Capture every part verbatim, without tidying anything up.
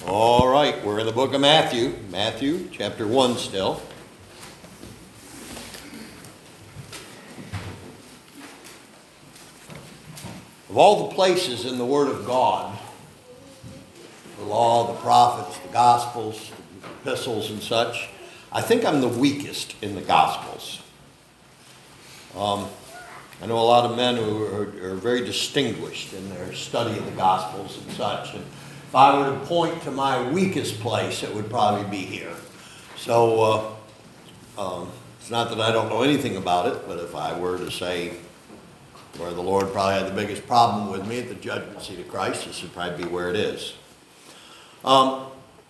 All right, we're in the book of Matthew, Matthew chapter one still. Of all the places in the Word of God, the law, the prophets, the Gospels, the epistles and such, I think I'm the weakest in the Gospels. Um, I know a lot of men who are, are very distinguished in their study of the Gospels and such, and if I were to point to my weakest place, it would probably be here. So, uh, um, it's not that I don't know anything about it, but if I were to say where the Lord probably had the biggest problem with me at the judgment seat of Christ, this would probably be where it is. Um,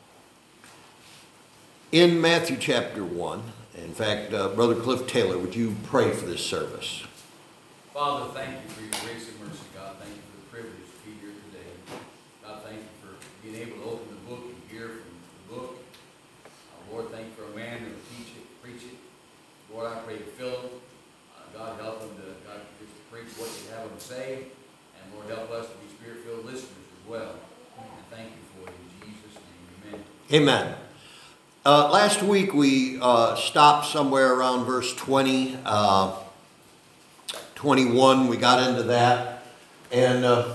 in Matthew chapter one, in fact, uh, Brother Cliff Taylor, would you pray for this service? Father, thank you for your grace and mercy, God. Thank you for the privilege to be here today. God, thank you for being able to open the book and hear from the book. Uh, Lord, thank you for a man who will teach it, preach it. Lord, I pray to fill him. Uh, God, help him to, God, just to preach what you have him to say. And Lord, help us to be spirit-filled listeners as well. And thank you for it in Jesus' name. Amen. Amen. Uh, last week we uh, stopped somewhere around verse twenty, uh, twenty-one. We got into that. And, uh,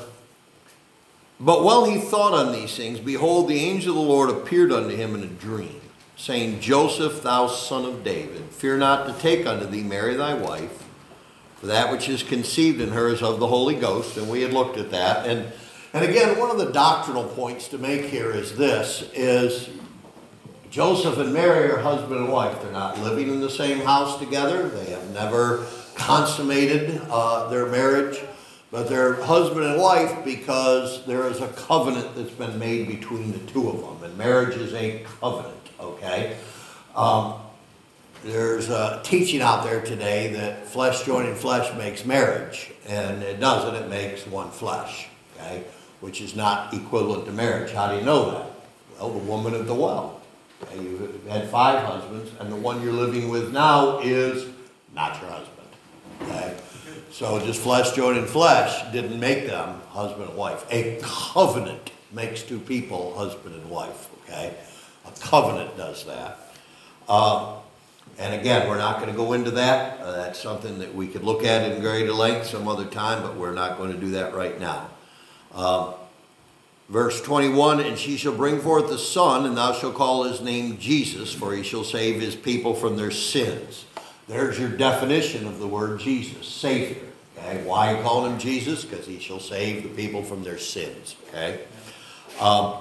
but while he thought on these things, behold, the angel of the Lord appeared unto him in a dream, saying, Joseph, thou son of David, fear not to take unto thee Mary thy wife, for that which is conceived in her is of the Holy Ghost. And we had looked at that. And, and again, one of the doctrinal points to make here is this, is Joseph and Mary are husband and wife. They're not living in the same house together. They have never consummated uh, their marriage. But they're husband and wife because there is a covenant that's been made between the two of them. And marriage is a covenant, okay? Um, there's a teaching out there today that flesh joining flesh makes marriage. And it doesn't. It makes one flesh, okay? Which is not equivalent to marriage. How do you know that? Well, the woman at the well. Okay? You've had five husbands, and the one you're living with now is not your husband, okay? So just flesh joining flesh didn't make them husband and wife. A covenant makes two people husband and wife, okay? A covenant does that. Um, and again, we're not going to go into that. Uh, that's something that we could look at in greater length some other time, but we're not going to do that right now. Um, verse twenty-one, and she shall bring forth a son, and thou shalt call his name Jesus, for he shall save his people from their sins. There's your definition of the word Jesus, Savior. Okay, why you call him Jesus? Because he shall save the people from their sins. Okay, um,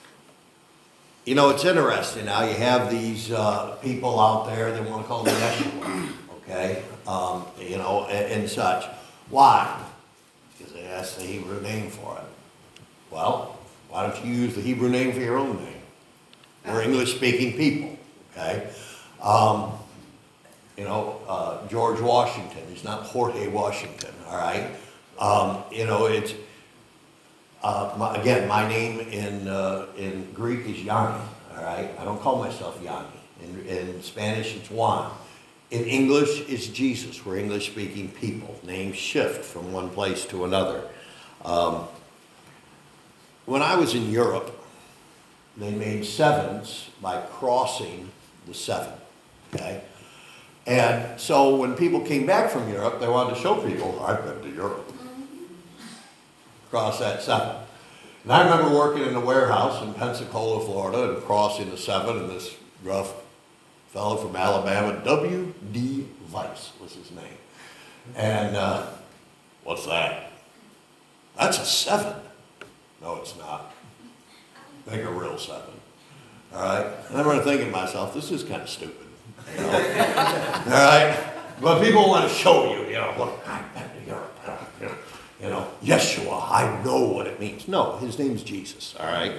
you know, it's interesting now. You have these uh, people out there that want to call him Yeshua. Okay, um, you know, and, and such. Why? Because that's the Hebrew name for it. Well, why don't you use the Hebrew name for your own name? We're English-speaking people. Okay. Um, You know, uh, George Washington. He's not Jorge Washington, all right? Um, you know, it's, uh, my, again, my name in uh, in Greek is Yanni, all right? I don't call myself Yanni. In, in Spanish, it's Juan. In English, it's Jesus. We're English-speaking people. Names shift from one place to another. Um, when I was in Europe, they made sevens by crossing the seven, okay? And so when people came back from Europe, they wanted to show people, I've been to Europe. Cross that seven. And I remember working in a warehouse in Pensacola, Florida, and crossing the seven, and this rough fellow from Alabama, W D Weiss was his name. And uh, what's that? That's a seven. No, it's not. Make a real seven. All right? And I remember thinking to myself, this is kind of stupid. You know? All right? But people want to show you, you know, look, I've been to Europe. You know, you know, Yeshua, I know what it means. No, his name's Jesus, all right?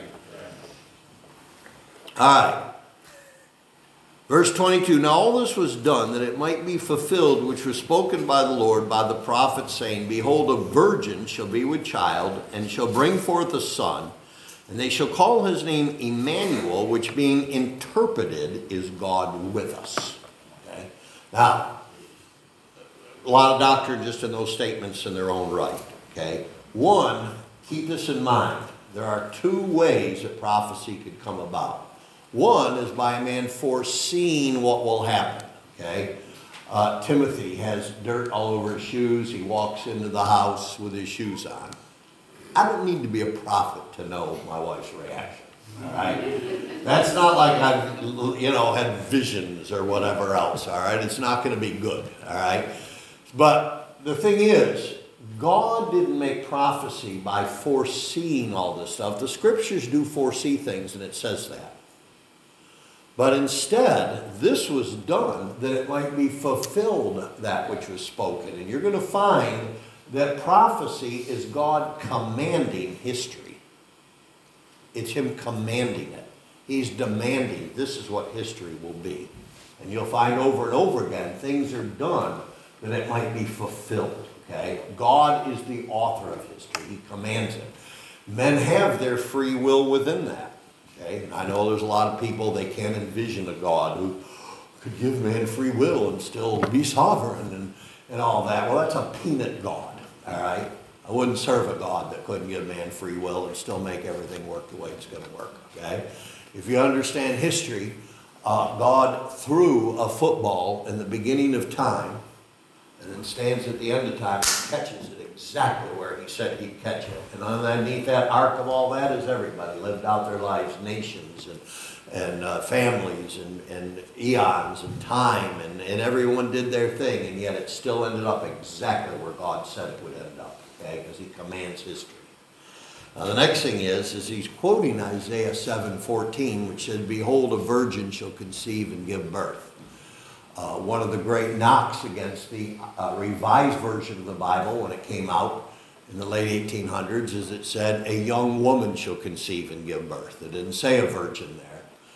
All right. Verse twenty-two, now all this was done that it might be fulfilled, which was spoken by the Lord by the prophet, saying, behold, a virgin shall be with child, and shall bring forth a son, and they shall call his name Emmanuel, which being interpreted is God with us. Okay? Now, a lot of doctrine just in those statements in their own right. Okay? One, keep this in mind. there are two ways that prophecy could come about. One is by a man foreseeing what will happen, okay? Uh, Timothy has dirt all over his shoes. He walks into the house with his shoes on. I don't need to be a prophet to know my wife's reaction, all right? That's not like I've, you know, had visions or whatever else, all right? It's not going to be good, all right? But the thing is, God didn't make prophecy by foreseeing all this stuff. The scriptures do foresee things, and it says that. But instead, this was done that it might be fulfilled, that which was spoken. And you're going to find that prophecy is God commanding history. It's him commanding it. He's demanding this is what history will be. And you'll find over and over again, things are done that it might be fulfilled. Okay? God is the author of history. He commands it. Men have their free will within that. Okay? I know there's a lot of people, they can't envision a God who could give man free will and still be sovereign and, and all that. Well, that's a peanut God, all right? I wouldn't serve a God that couldn't give man free will and still make everything work the way it's going to work, okay? If you understand history, uh, God threw a football in the beginning of time and then stands at the end of time and catches it exactly where he said he'd catch it. And underneath that arc of all that is everybody lived out their lives, nations and, and uh, families and, and eons and time, and, and everyone did their thing, and yet it still ended up exactly where God said it would end up, okay, because he commands history. Now the next thing is, is he's quoting Isaiah seven fourteen, which said, "Behold, a virgin shall conceive and give birth." Uh, one of the great knocks against the uh, revised version of the Bible when it came out in the late eighteen hundreds is it said, "A young woman shall conceive and give birth." It didn't say a virgin there.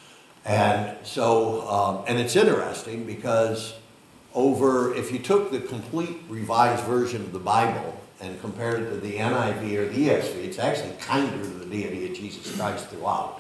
And so, um, and it's interesting because over, if you took the complete revised version of the Bible and compared it to the N I V or the E S V, it's actually kinder to the deity of Jesus Christ throughout.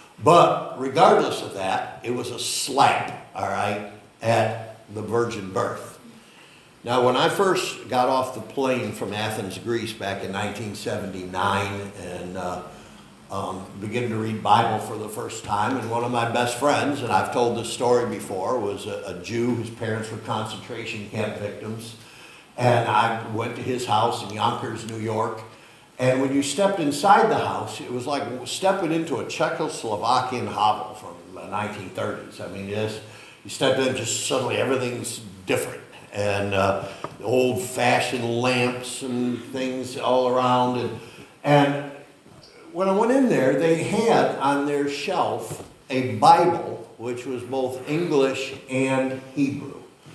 But regardless of that, it was a slap, all right, at the virgin birth. Now, when I first got off the plane from Athens, Greece back in nineteen seventy-nine and uh, um, began to read Bible for the first time, and one of my best friends, and I've told this story before, was a, a Jew whose parents were concentration camp victims. And I went to his house in Yonkers, New York. And when you stepped inside the house, it was like stepping into a Czechoslovakian hovel from the nineteen thirties. I mean, just, you stepped in, just suddenly everything's different. And uh, old-fashioned lamps and things all around. And, and when I went in there, they had on their shelf a Bible, which was both English and Hebrew.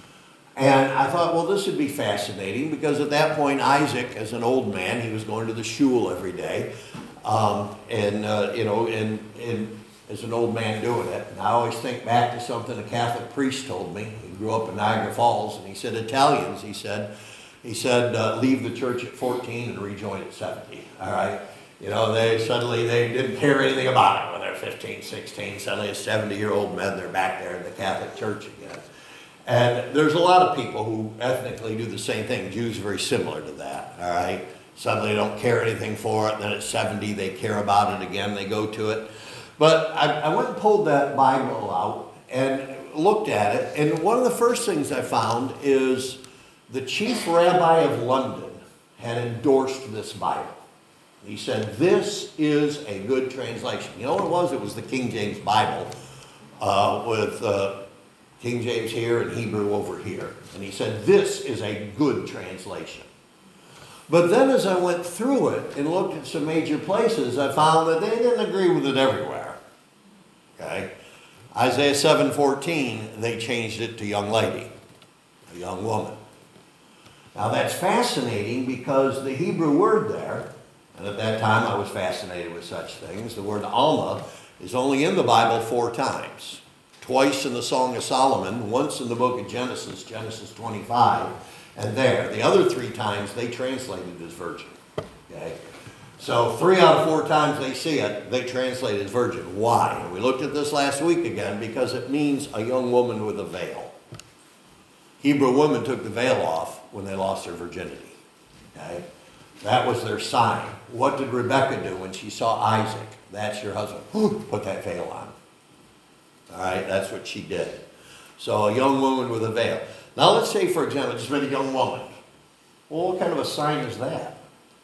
And I thought, well, this would be fascinating because at that point, Isaac, as an old man, he was going to the shul every day. Um, and, uh, you know, and, and as an old man doing it. And I always think back to something a Catholic priest told me. He grew up in Niagara Falls, and he said, Italians, he said, he said, uh, leave the church at fourteen and rejoin at seventy, all right? You know, they suddenly, they didn't care anything about it when they're fifteen, sixteen. Suddenly, as seventy-year-old men, they're back there in the Catholic Church again. And there's a lot of people who ethnically do the same thing. Jews are very similar to that, all right? Suddenly they don't care anything for it. Then at seventy, they care about it again. They go to it. But I, I went and pulled that Bible out and looked at it. And one of the first things I found is the chief rabbi of London had endorsed this Bible. He said, this is a good translation. You know what it was? It was the King James Bible uh, with... Uh, King James here and Hebrew over here. And he said, this is a good translation. But then as I went through it and looked at some major places, I found that they didn't agree with it everywhere. Okay? Isaiah seven fourteen, they changed it to young lady, a young woman. Now that's fascinating because the Hebrew word there, and at that time I was fascinated with such things, the word Alma is only in the Bible four times. Twice in the Song of Solomon, once in the book of Genesis, Genesis twenty-five, and there. The other three times they translated as virgin. Okay? So three out of four times they see it, they translate as virgin. Why? And we looked at this last week again because it means a young woman with a veil. Hebrew women took the veil off when they lost their virginity. Okay? That was their sign. what did Rebecca do when she saw Isaac? That's your husband. Put that veil on. All right, that's what she did. So a young woman with a veil. Now let's say, for example, just been a young woman. Well, what kind of a sign is that?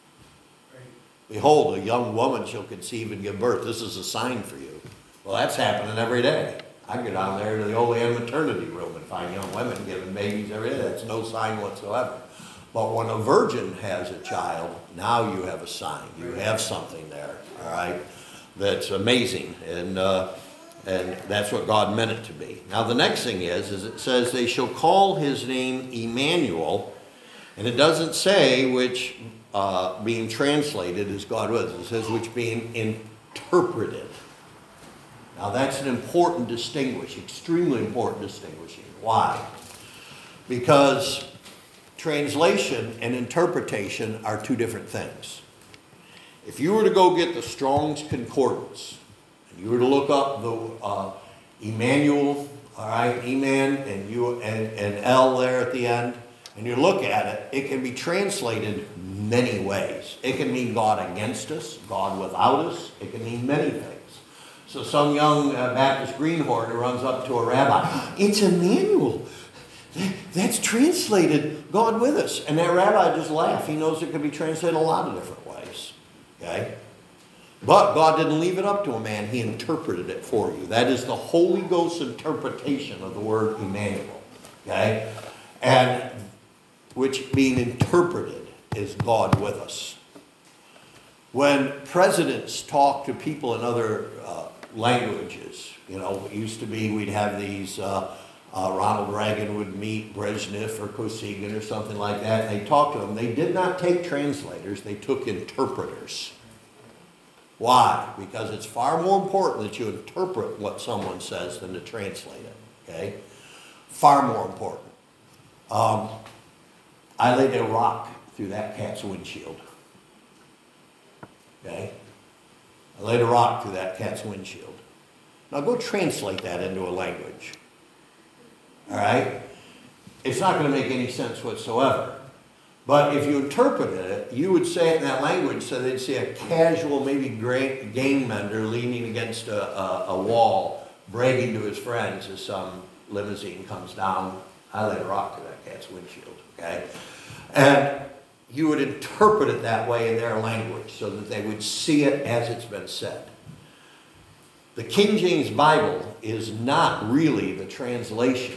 Behold, a young woman shall conceive and give birth. This is a sign for you. Well, that's happening every day. I go down there to the Old Ann maternity room and find young women giving babies every day. That's no sign whatsoever. But when a virgin has a child, now you have a sign. You have something there, all right, that's amazing. And uh, and that's what God meant it to be. Now the next thing is, is it says they shall call his name Emmanuel. And it doesn't say which uh, being translated is God with us. It says which being interpreted. Now that's an important distinguishing, extremely important distinguishing. Why? Because translation and interpretation are two different things. If you were to go get the Strong's Concordance, and you were to look up the uh, Emmanuel, all right, Eman, and you and, and L there at the end, and you look at it, it can be translated many ways. It can mean God against us, God without us. It can mean many things. So some young uh, Baptist greenhorn who runs up to a rabbi, it's Emmanuel. That's translated God with us. And that rabbi just laughed. He knows it could be translated a lot of different ways. Okay? But God didn't leave it up to a man. He interpreted it for you. That is the Holy Ghost interpretation of the word Emmanuel. Okay? And which being interpreted is God with us. When presidents talk to people in other uh, languages, you know, it used to be we'd have these, uh, uh, Ronald Reagan would meet Brezhnev or Kosygin or something like that, and they talked to them. They did not take translators, they took interpreters. Why? Because it's far more important that you interpret what someone says than to translate it, okay? Far more important. Um, I laid a rock through that cat's windshield. Okay? I laid a rock through that cat's windshield. Now go translate that into a language. All right? It's not going to make any sense whatsoever. But if you interpreted it, you would say it in that language so they'd see a casual, maybe game mender leaning against a, a, a wall, bragging to his friends as some limousine comes down. I laid a rock through that cat's windshield. Okay? And you would interpret it that way in their language so that they would see it as it's been said. The King James Bible is not really the translation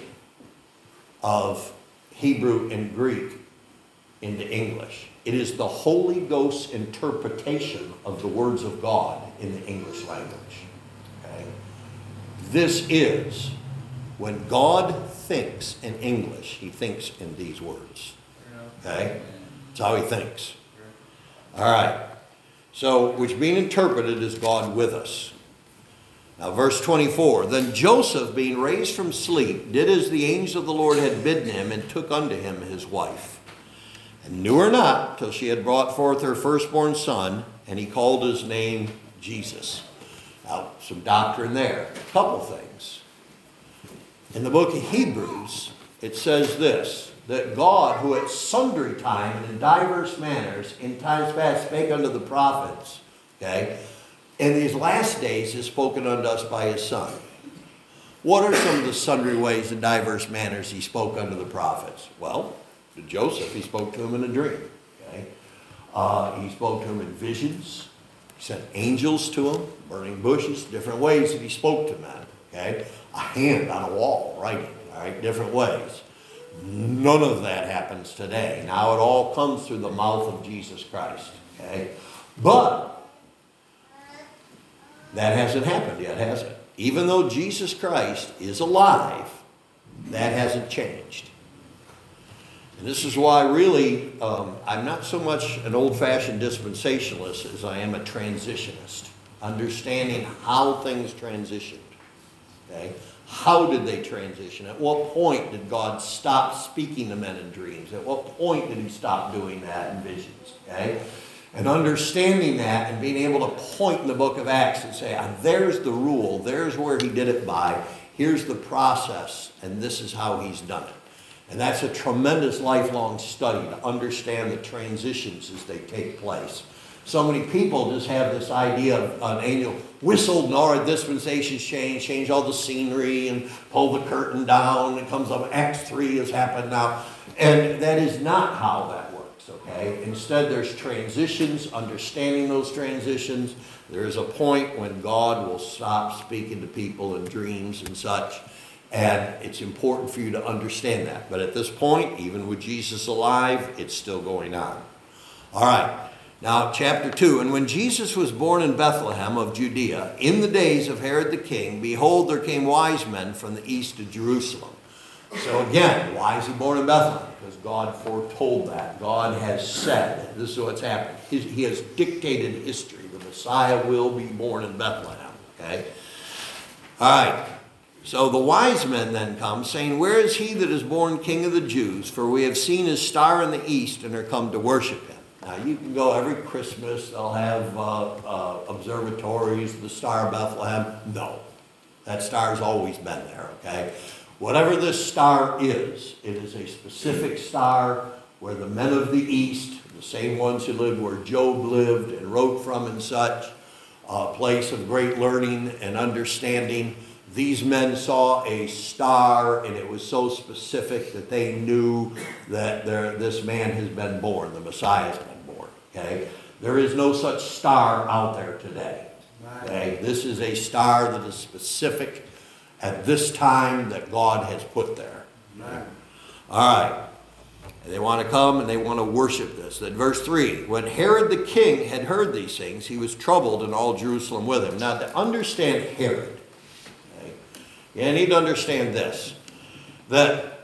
of Hebrew and Greek into English. It is the Holy Ghost's interpretation of the words of God in the English language. Okay? This is, when God thinks in English, he thinks in these words. Okay? That's how he thinks. All right. So, which being interpreted is God with us. Now, verse twenty-four. Then Joseph, being raised from sleep, did as the angel of the Lord had bidden him, and took unto him his wife. And knew her not till she had brought forth her firstborn son, and he called his name Jesus. Now, some doctrine there. A couple things. In the book of Hebrews, it says this, that God, who at sundry time and in diverse manners in times past spake unto the prophets, okay, in these last days is spoken unto us by his Son. What are some of the sundry ways and diverse manners he spoke unto the prophets? Well, to Joseph, he spoke to him in a dream. Okay? Uh, he spoke to him in visions. He sent angels to him, burning bushes, different ways that he spoke to men. Okay? A hand on a wall, writing, all right, different ways. None of that happens today. Now it all comes through the mouth of Jesus Christ. Okay? But that hasn't happened yet, has it? Even though Jesus Christ is alive, that hasn't changed. And this is why really um, I'm not so much an old-fashioned dispensationalist as I am a transitionist, understanding how things transitioned. Okay? How did they transition? At what point did God stop speaking to men in dreams? At what point did he stop doing that in visions? Okay? And understanding that and being able to point in the book of Acts and say, ah, there's the rule, there's where he did it by, here's the process, and this is how he's done it. And that's a tremendous lifelong study to understand the transitions as they take place. So many people just have this idea of an angel whistled and all our dispensations change, change all the scenery and pull the curtain down. It comes up, Acts three has happened now. And that is not how that works, okay? Instead, there's transitions, understanding those transitions. There is a point when God will stop speaking to people in dreams and such. And it's important for you to understand that. But at this point, even with Jesus alive, it's still going on. All right. Now, chapter two, and when Jesus was born in Bethlehem of Judea, in the days of Herod the king, behold, there came wise men from the east of Jerusalem. So again, why is he born in Bethlehem? Because God foretold that. God has said, this is what's happened. He, he has dictated history. The Messiah will be born in Bethlehem. Okay? All right. So the wise men then come, saying, where is he that is born King of the Jews? For we have seen his star in the east and are come to worship him. Now, you can go every Christmas, they'll have uh, uh, observatories, the Star of Bethlehem. No, that star's always been there, okay? Whatever this star is, it is a specific star where the men of the East, the same ones who lived where Job lived and wrote from and such, a place of great learning and understanding, these men saw a star, and it was so specific that they knew that there, this man has been born, the Messiah has been born, okay? There is no such star out there today, okay? This is a star that is specific at this time that God has put there. All right. And they want to come and they want to worship this. Then verse three, when Herod the king had heard these things, he was troubled and all Jerusalem with him. Now, to understand Herod, you need to understand this, that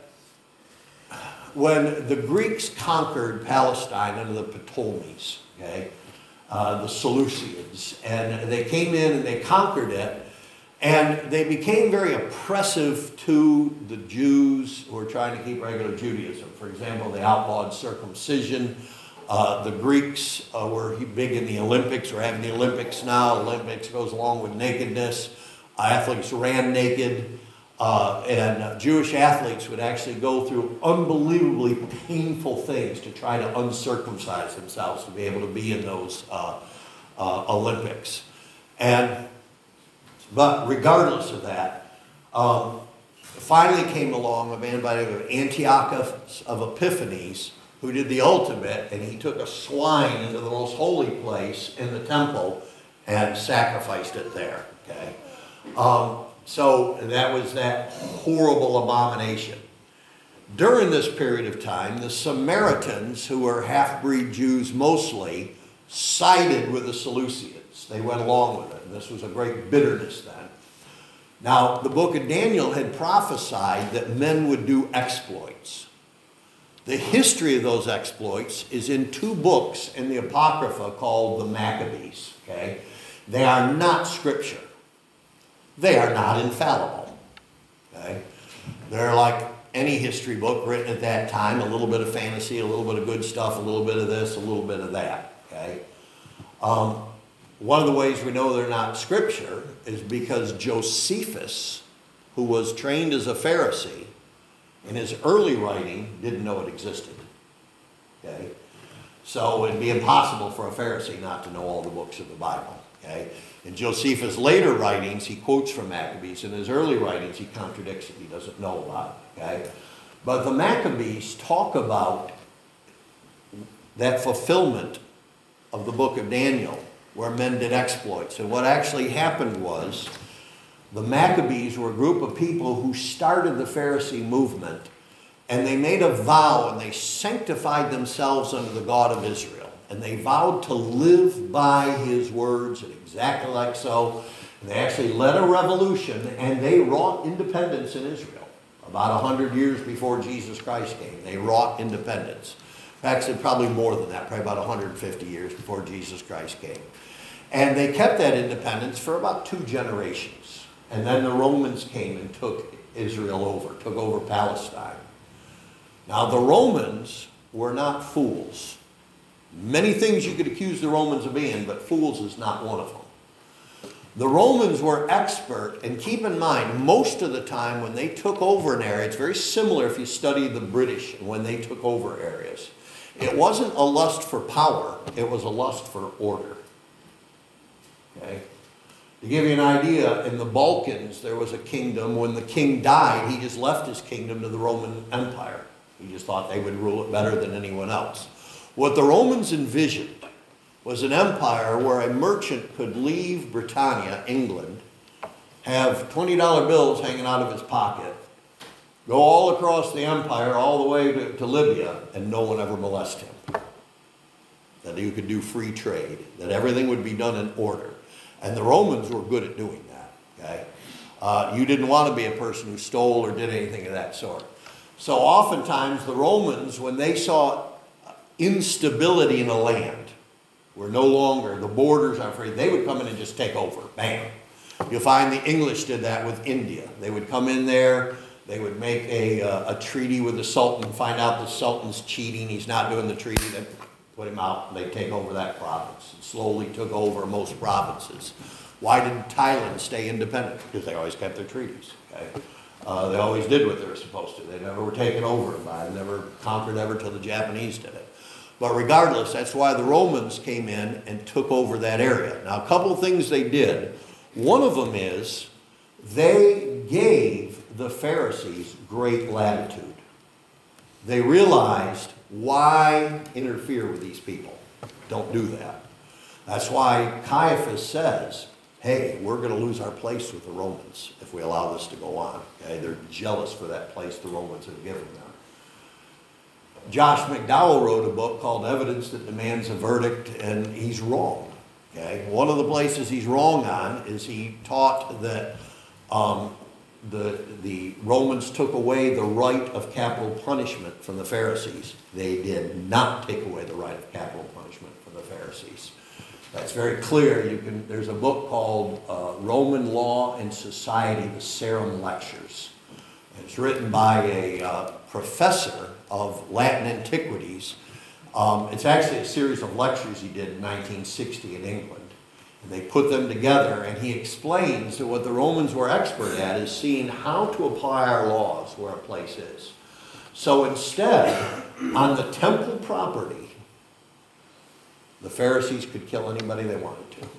when the Greeks conquered Palestine under the Ptolemies, okay, uh, the Seleucids, and they came in and they conquered it, and they became very oppressive to the Jews who were trying to keep regular Judaism. For example, they outlawed circumcision. Uh, the Greeks uh, were big in the Olympics. We're having the Olympics now. Olympics goes along with nakedness. Athletes ran naked, uh, and uh, Jewish athletes would actually go through unbelievably painful things to try to uncircumcise themselves to be able to be in those uh, uh, Olympics. And but regardless of that, um, finally came along a man by the name of Antiochus of Epiphanes, who did the ultimate, and he took a swine into the most holy place in the temple and sacrificed it there. Okay. Um, so that was that horrible abomination. During this period of time, the Samaritans, who were half-breed Jews mostly, sided with the Seleucids. They went along with it. And this was a great bitterness then. Now, the book of Daniel had prophesied that men would do exploits. The history of those exploits is in two books in the Apocrypha called the Maccabees. Okay? They are not scripture. They are not infallible. Okay? They're like any history book written at that time, a little bit of fantasy, a little bit of good stuff, a little bit of this, a little bit of that. Okay? Um, one of the ways we know they're not scripture is because Josephus, who was trained as a Pharisee, in his early writing didn't know it existed. Okay? So it'd be impossible for a Pharisee not to know all the books of the Bible. Okay? In Josephus' later writings, he quotes from Maccabees. In his early writings, he contradicts it. He doesn't know about it. Okay? But the Maccabees talk about that fulfillment of the book of Daniel, where men did exploits. And what actually happened was, the Maccabees were a group of people who started the Pharisee movement, and they made a vow, and they sanctified themselves unto the God of Israel. And they vowed to live by his words, and exactly like so. And they actually led a revolution, and they wrought independence in Israel. About one hundred years before Jesus Christ came, they wrought independence. Actually, probably more than that, probably about one hundred fifty years before Jesus Christ came. And they kept that independence for about two generations. And then the Romans came and took Israel over, took over Palestine. Now, the Romans were not fools. Many things you could accuse the Romans of being, but fools is not one of them. The Romans were expert, and keep in mind, most of the time when they took over an area, it's very similar if you study the British and when they took over areas. It wasn't a lust for power, it was a lust for order. Okay? To give you an idea, in the Balkans, there was a kingdom. When the king died, he just left his kingdom to the Roman Empire. He just thought they would rule it better than anyone else. What the Romans envisioned was an empire where a merchant could leave Britannia, England, have twenty dollar bills hanging out of his pocket, go all across the empire, all the way to, to Libya, and no one ever molest him. That you could do free trade, that everything would be done in order. And the Romans were good at doing that, okay? Uh, you didn't want to be a person who stole or did anything of that sort. So oftentimes the Romans, when they saw instability in a land, were no longer, the borders are free, they would come in and just take over, bam. You'll find the English did that with India. They would come in there, they would make a, uh, a treaty with the Sultan, find out the Sultan's cheating, he's not doing the treaty, they put him out, and they take over that province. And slowly took over most provinces. Why did Thailand stay independent? Because they always kept their treaties, okay? Uh, they always did what they were supposed to. They never were taken over by, never conquered ever till the Japanese did it. But regardless, that's why the Romans came in and took over that area. Now, a couple of things they did. One of them is they gave the Pharisees great latitude. They realized, why interfere with these people? Don't do that. That's why Caiaphas says, hey, we're going to lose our place with the Romans if we allow this to go on. Okay? They're jealous for that place the Romans have given them. Josh McDowell wrote a book called Evidence That Demands a Verdict, and he's wrong. Okay? One of the places he's wrong on is he taught that um, the, the Romans took away the right of capital punishment from the Pharisees. They did not take away the right of capital punishment from the Pharisees. That's very clear. You can, there's a book called uh, Roman Law and Society, the Sarum Lectures. It's written by a uh, professor of Latin antiquities. Um, it's actually a series of lectures he did in nineteen sixty in England. And they put them together, and he explains that what the Romans were expert at is seeing how to apply our laws where a place is. So instead, on the temple property, the Pharisees could kill anybody they wanted to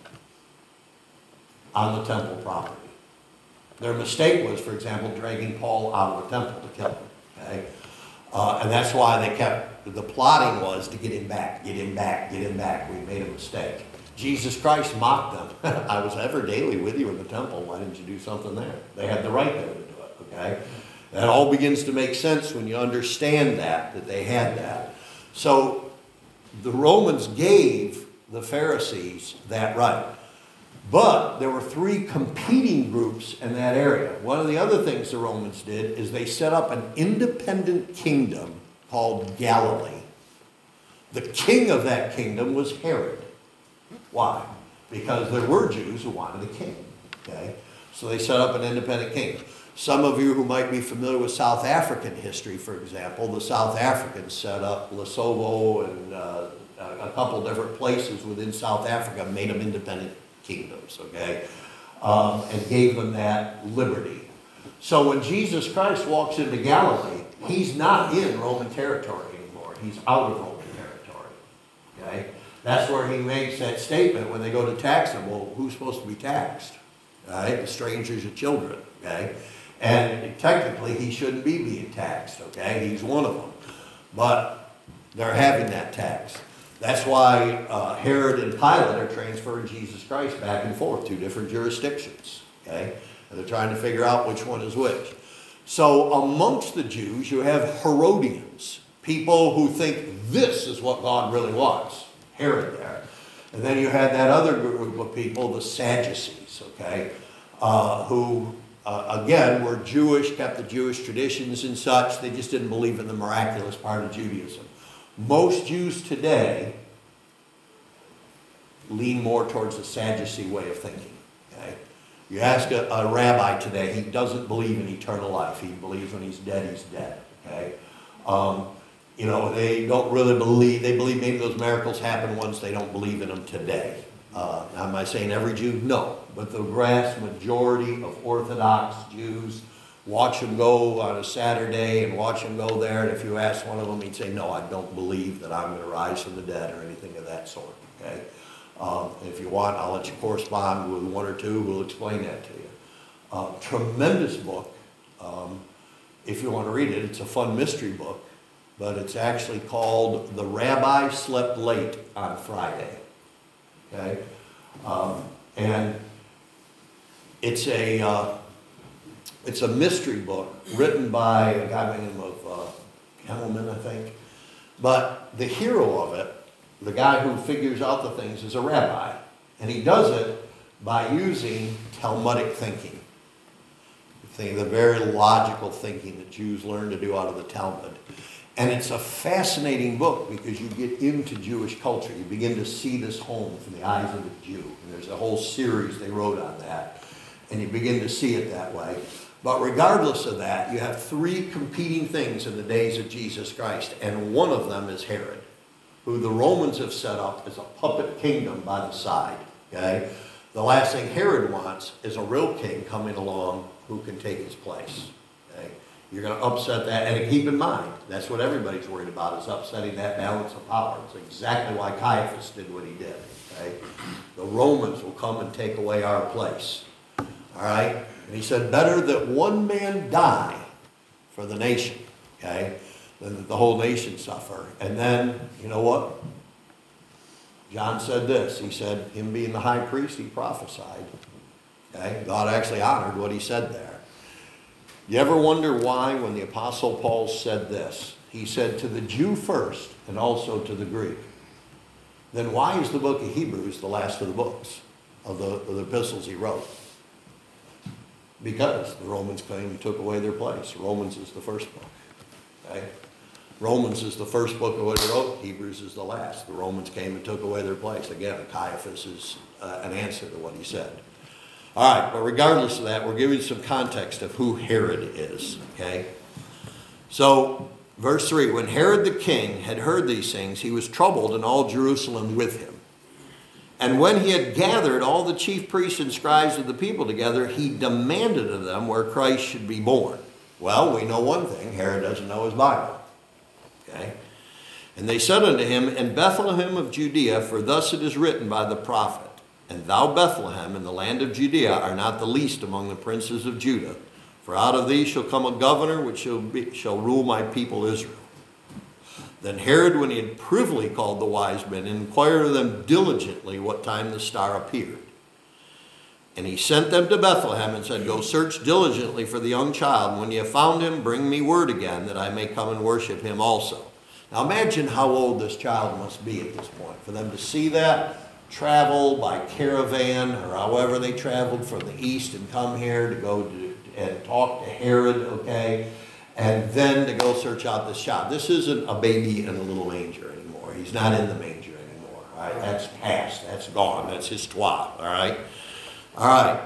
on the temple property. Their mistake was, for example, dragging Paul out of the temple to kill him. Okay? Uh, and that's why they kept, the plotting was to get him back, get him back, get him back. We made a mistake. Jesus Christ mocked them. I was ever daily with you in the temple. Why didn't you do something there? They had the right there to do it, okay? That all begins to make sense when you understand that, that they had that. So the Romans gave the Pharisees that right. But there were three competing groups in that area. One of the other things the Romans did is they set up an independent kingdom called Galilee. The king of that kingdom was Herod. Why? Because there were Jews who wanted a king. Okay? So they set up an independent kingdom. Some of you who might be familiar with South African history, for example, the South Africans set up Lesotho and uh, a couple different places within South Africa, made them independent kingdoms, okay, um, and gave them that liberty. So when Jesus Christ walks into Galilee, he's not in Roman territory anymore. He's out of Roman territory, okay? That's where he makes that statement when they go to tax him. Well, who's supposed to be taxed? Right? The strangers and children, okay? And technically, he shouldn't be being taxed, okay? He's one of them. But they're having that tax. That's why uh, Herod and Pilate are transferring Jesus Christ back and forth, two different jurisdictions, okay? And they're trying to figure out which one is which. So amongst the Jews, you have Herodians, people who think this is what God really wants. Herod there. And then you had that other group of people, the Sadducees, okay, uh, who, uh, again, were Jewish, kept the Jewish traditions and such. They just didn't believe in the miraculous part of Judaism. Most Jews today lean more towards the Sadducee way of thinking, okay? You ask a, a rabbi today, he doesn't believe in eternal life. He believes when he's dead, he's dead, okay? Um, You know, they don't really believe, they believe maybe those miracles happen once, they don't believe in them today. Uh, am I saying every Jew? No. But the vast majority of Orthodox Jews watch them go on a Saturday and watch them go there. And if you ask one of them, he'd say, no, I don't believe that I'm going to rise from the dead or anything of that sort. Okay. Um, if you want, I'll let you correspond with one or two who will explain that to you. Uh, tremendous book. Um, if you want to read it, it's a fun mystery book, but it's actually called The Rabbi Slept Late on Friday. Okay? Um, and it's a, uh, it's a mystery book written by a guy by the name of uh, Hemmelman, I think. But the hero of it, the guy who figures out the things, is a rabbi. And he does it by using Talmudic thinking. The very logical thinking that Jews learn to do out of the Talmud. And it's a fascinating book because you get into Jewish culture. You begin to see this home from the eyes of the Jew. And there's a whole series they wrote on that. And you begin to see it that way. But regardless of that, you have three competing things in the days of Jesus Christ. And one of them is Herod, who the Romans have set up as a puppet kingdom by the side. Okay? The last thing Herod wants is a real king coming along who can take his place. Okay? You're going to upset that. And keep in mind, that's what everybody's worried about, is upsetting that balance of power. It's exactly why Caiaphas did what he did. Okay? The Romans will come and take away our place. All right? And he said, better that one man die for the nation, okay, than that the whole nation suffer. And then, you know what? John said this. He said, him being the high priest, he prophesied. Okay? God actually honored what he said there. You ever wonder why when the Apostle Paul said this? He said to the Jew first and also to the Greek. Then why is the book of Hebrews the last of the books, of the, of the epistles he wrote? Because the Romans came and took away their place. Romans is the first book. Okay? Romans is the first book of what he wrote. Hebrews is the last. The Romans came and took away their place. Again, Caiaphas is uh, an answer to what he said. All right, but regardless of that, we're giving some context of who Herod is. Okay? So, verse three, when Herod the king had heard these things, he was troubled, and all Jerusalem with him. And when he had gathered all the chief priests and scribes of the people together, he demanded of them where Christ should be born. Well, we know one thing. Herod doesn't know his Bible. Okay? And they said unto him, in Bethlehem of Judea, for thus it is written by the prophet, and thou, Bethlehem, in the land of Judea, are not the least among the princes of Judah. For out of thee shall come a governor which shall, be, shall rule my people Israel. Then Herod, when he had privily called the wise men, inquired of them diligently what time the star appeared. And he sent them to Bethlehem and said, go search diligently for the young child. And when you have found him, bring me word again that I may come and worship him also. Now imagine how old this child must be at this point. For them to see that, travel by caravan or however they traveled from the east and come here to go to, and talk to Herod, okay? And then to go search out this child. This isn't a baby in a little manger anymore. He's not in the manger anymore. All right, that's past. That's gone. That's histoire. All right. All right.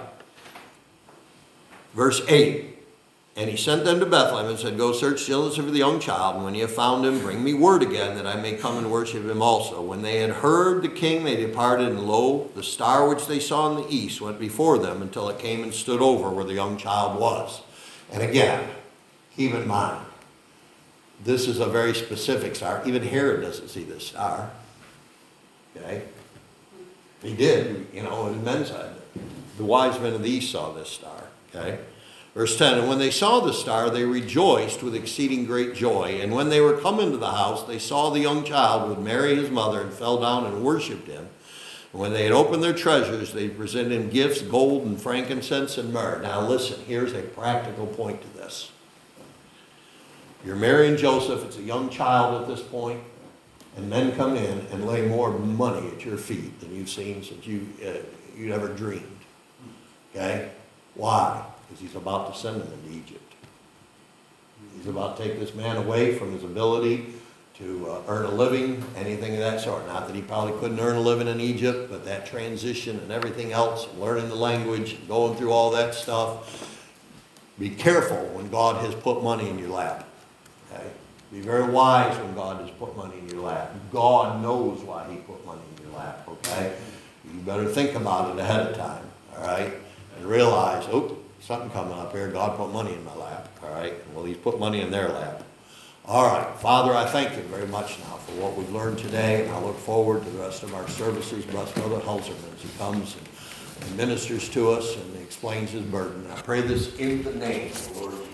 Verse eight. And he sent them to Bethlehem and said, go search diligently for the young child. And when you have found him, bring me word again that I may come and worship him also. When they had heard the king, they departed, and lo, the star which they saw in the east went before them until it came and stood over where the young child was. And again, keep in mind, this is a very specific star. Even Herod doesn't see this star. Okay? He did, you know, in men's side. The wise men of the east saw this star. Okay? Verse ten, and when they saw the star, they rejoiced with exceeding great joy. And when they were come into the house, they saw the young child with Mary his mother, and fell down and worshipped him. And when they had opened their treasures, they presented him gifts, gold and frankincense and myrrh. Now listen, here's a practical point to this. You're Mary and Joseph, it's a young child at this point, and men come in and lay more money at your feet than you've seen since you, uh, you'd ever dreamed. Okay? Why? Because he's about to send them into Egypt. He's about to take this man away from his ability to uh, earn a living, anything of that sort. Not that he probably couldn't earn a living in Egypt, but that transition and everything else, and learning the language, and going through all that stuff. Be careful when God has put money in your lap. Okay? Be very wise when God has put money in your lap. God knows why he put money in your lap, okay? You better think about it ahead of time, all right? And realize, oh, something coming up here. God put money in my lap, all right? Well, he's put money in their lap. All right, Father, I thank you very much now for what we've learned today, and I look forward to the rest of our services. Bless Brother Hulserman as he comes and, and ministers to us and explains his burden. I pray this in the name of the Lord Jesus.